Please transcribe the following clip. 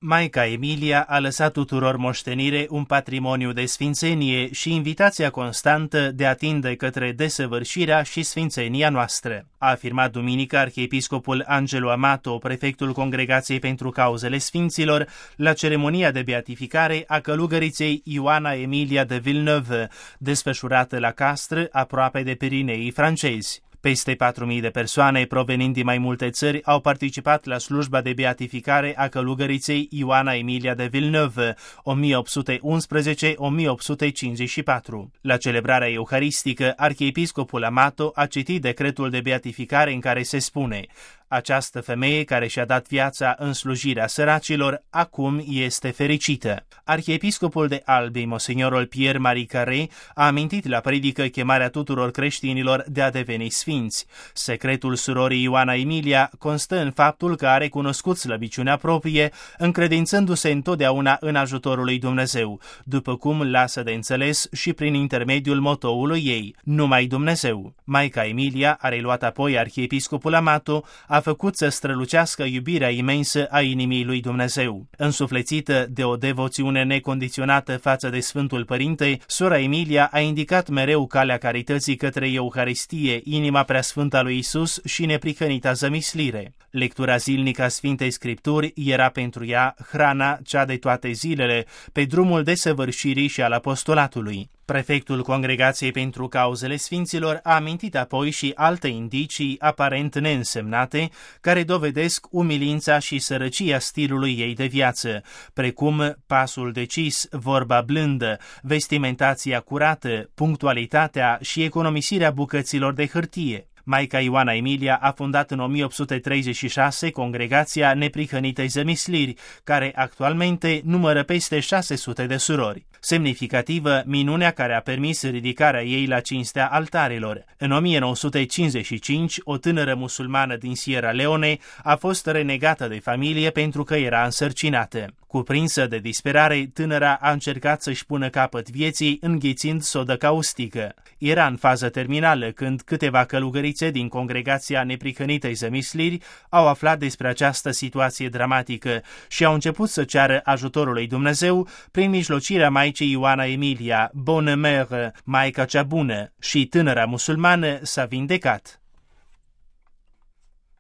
Maica Emilia a lăsat tuturor moștenire un patrimoniu de sfințenie și invitația constantă de a tinde către desăvârșirea și sfințenia noastră, a afirmat duminică arhiepiscopul Angelo Amato, prefectul Congregației pentru Cauzele Sfinților, la ceremonia de beatificare a călugăriței Ioana Emilia de Villeneuve, desfășurată la Castres, aproape de Pirineii francezi. Peste 4.000 de persoane provenind din mai multe țări au participat la slujba de beatificare a călugăriței Ioana Emilia de Villeneuve, 1811-1854. La celebrarea euharistică, arhiepiscopul Amato a citit decretul de beatificare în care se spune: această femeie care și-a dat viața în slujirea săracilor, acum este fericită. Arhiepiscopul de Albi, monsignorul Pierre-Marie Carré, a amintit la predică chemarea tuturor creștinilor de a deveni sfinți. Secretul surorii Ioana Emilia constă în faptul că a recunoscut slăbiciunea proprie, încredințându-se întotdeauna în ajutorul lui Dumnezeu, după cum lasă de înțeles și prin intermediul motoului ei: numai Dumnezeu. Maica Emilia, a reluat apoi arhiepiscopul Amato, a făcut să strălucească iubirea imensă a inimii lui Dumnezeu. Însuflețită de o devoțiune necondiționată față de Sfântul Părinte, sora Emilia a indicat mereu calea carității către Euharistie, inima preasfântă a lui Isus și neprihănita zămislire. Lectura zilnică a Sfintei Scripturi era pentru ea hrana cea de toate zilele, pe drumul desăvârșirii și al apostolatului. Prefectul Congregației pentru Cauzele Sfinților a amintit apoi și alte indicii aparent neînsemnate care dovedesc umilința și sărăcia stilului ei de viață, precum pasul decis, vorba blândă, vestimentația curată, punctualitatea și economisirea bucăților de hârtie. Maica Ioana Emilia a fondat în 1836 Congregația Neprihănitei Zămisliri, care actualmente numără peste 600 de surori. Semnificativă, minunea care a permis ridicarea ei la cinstea altarilor. În 1955, o tânără musulmană din Sierra Leone a fost renegată de familie pentru că era însărcinată. Cuprinsă de disperare, tânăra a încercat să-și pună capăt vieții înghițind sodă caustică. Era în fază terminală când câteva călugărițe din Congregația Neprihănitei Zămisliri au aflat despre această situație dramatică și au început să ceară ajutorul lui Dumnezeu prin mijlocirea Maicii Ioana Emilia, Bonne Mère, Maica cea bună, și tânăra musulmană s-a vindecat.